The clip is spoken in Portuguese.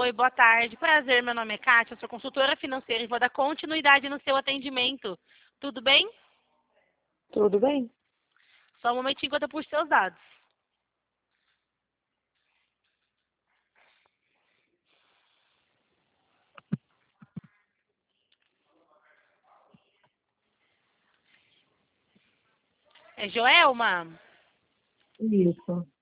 Oi, boa tarde. Prazer, meu nome é Kátia, eu sou consultora financeira e vou dar continuidade no seu atendimento. Tudo bem? Tudo bem? Só um momentinho enquanto eu puxo seus dados. É Joelma? Isso.